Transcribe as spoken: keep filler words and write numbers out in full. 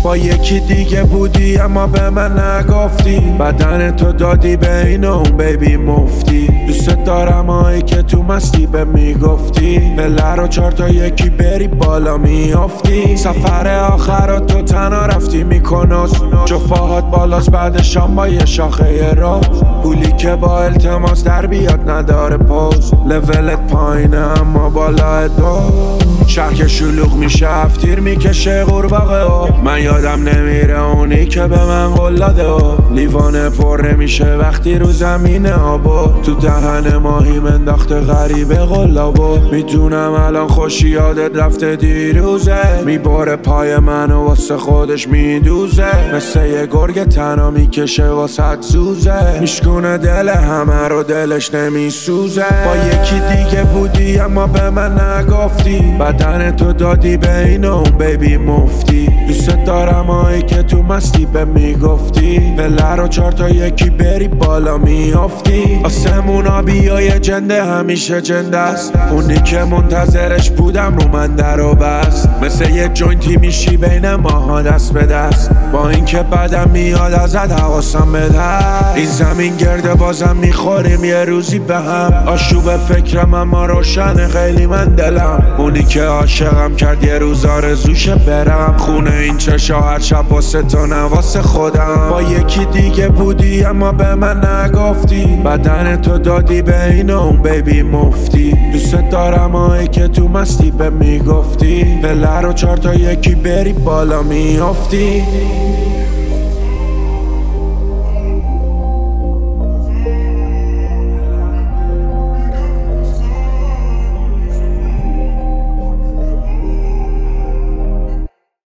با یکی دیگه بودی اما به من نگفتی، بدن تو دادی به این و اون بیبی مفتی. دوست دارم هایی که تو مستی به میگفتی، پله رو چار تا یکی بری بالا میافتی. سفر آخر تو تنها رفتی میکناس، جفاهات بالاست بعد شام با یه شاخه راز. پولی که با التماس در بیاد نداره پوز، لولت پایینه اما بالا دو. شهر که شلوغ میشه هفتیر میکشه قورباغه ها، من یادم نمیره اونی که به من قول داده ها. لیوانه پر نمیشه وقتی رو زمینه آبا، تو دهن ماهی انداخته غریبه قلابا. میدونم الان خوشی یادت رفته دیروزه، میباره پای منو واسه خودش میدوزه، مثل یه گرگ تنها میکشه واسه زوزه، میشکونه دل همه رو دلش نمیسوزه. با یکی دیگه بودی اما به من نگفتی، بدن تو دادی به این و اون بیبی مفتی. دوست دارم هایی که تو مستی به میگفتی، پله رو چار تا یکی بری بالا میافتی. آسمون آبیای جنده همیشه جنده است، اونی که منتظرش بودم رو من در و بست، مثل یه جوینتی میشی بین ماها دست به دست. با اینکه بدم میاد ازت حواسم به دست، این زمین گرده بازم میخوریم یه روزی به هم. آشوب فکرم اما روشن خیلی من دلم، اونی که عاشقم کرد یه روز آرزوشه برم خونه این چشا هر شب واسه تو نواسه خودم. با یکی دیگه بودی اما به من نگفتی، بدن تو دادی به این و اون بیبی مفتی. دوست دارم هایی که تو مستی به میگفتی، پله رو چار تا یکی بری بالا میافتی.